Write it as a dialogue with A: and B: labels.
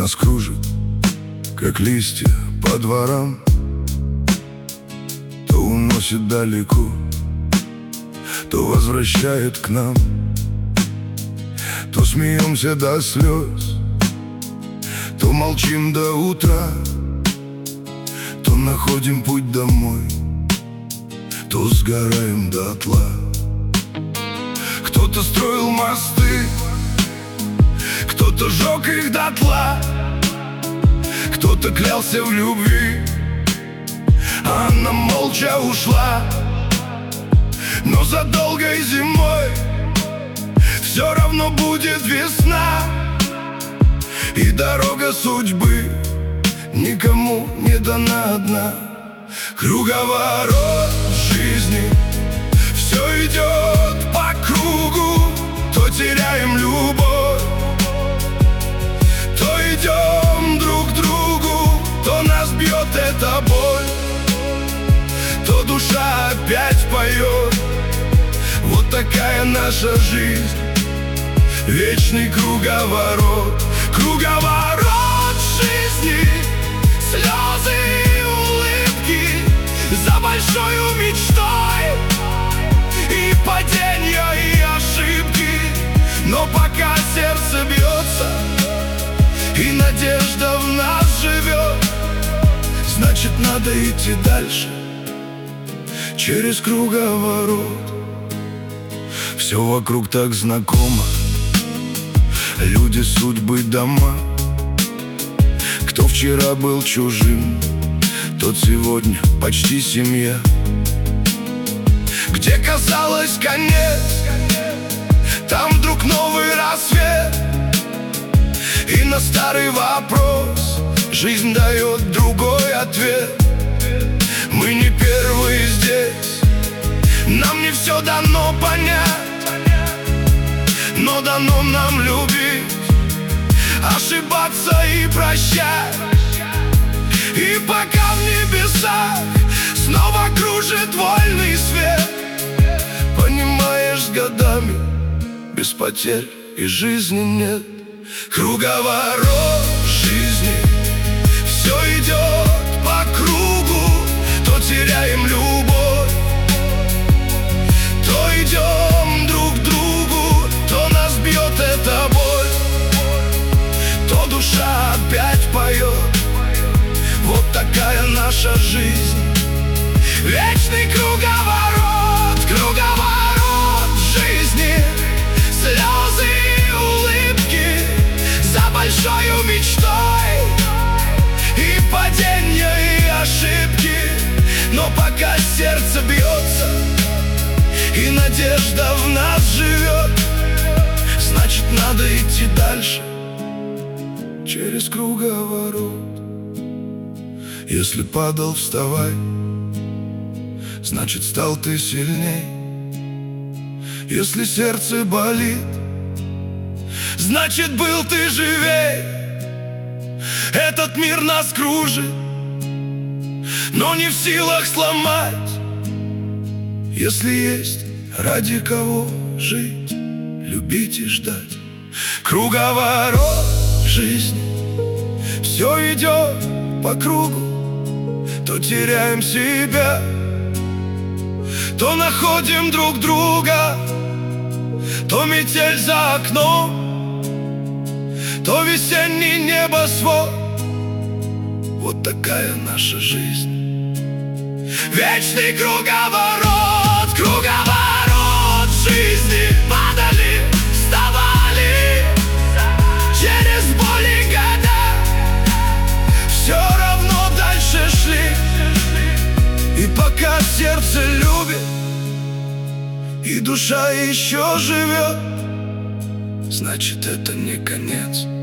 A: нас кружит, как листья по дворам. То уносит далеко, то возвращает к нам. То смеемся до слез, то молчим до утра, то находим путь домой, то сгораем дотла. Кто-то строил мосты, кто-то жег их дотла, кто-то клялся в любви, а она молча ушла. Но за долгой зимой все равно будет весна, и дорога судьбы никому не дана одна. Круговорот жизни, все идет по кругу. То теряем любовь, то идем друг к другу, то нас бьет эта боль, то душа опять поет. Вот такая наша жизнь, вечный круговорот. Круговорот жизни, слезы и улыбки за большою мечтой, и падения, и ошибки. Но пока сердце бьется и надежда в нас живет, значит, надо идти дальше через круговорот. Все вокруг так знакомо, люди, судьбы, дома. Кто вчера был чужим, тот сегодня почти семья. Где казалось конец, там вдруг новый рассвет, и на старый вопрос жизнь дает другой ответ. Мы не первые здесь, нам не все дано понять, но дано нам любить, ошибаться и прощать. И пока в небесах снова кружит вольный свет, понимаешь, с годами без потерь и жизни нет. Круговорот жизни, все идет по кругу. То теряем любовь, то идем друг к другу, то нас бьет эта боль, то душа опять поет. Вот такая наша жизнь, вечный круговорот. Круговорот жизни, слезы и улыбки за большою мечтой, и падения, и ошибки. Но пока сердце бьется и надежда в нас живет, значит, надо идти дальше через круговорот. Если падал, вставай, значит, стал ты сильней. Если сердце болит, значит, был ты живей. Этот мир нас кружит, но не в силах сломать. Если есть ради кого жить, любить и ждать. Круговорот жизни, все идет по кругу. То теряем себя, то находим друг друга, то метель за окном, то весенний небосвод. Вот такая наша жизнь, вечный круговорот. Круговорот жизни, падали, вставали, через боль и года все равно дальше шли. И пока сердце любит и душа еще живет, значит, это не конец.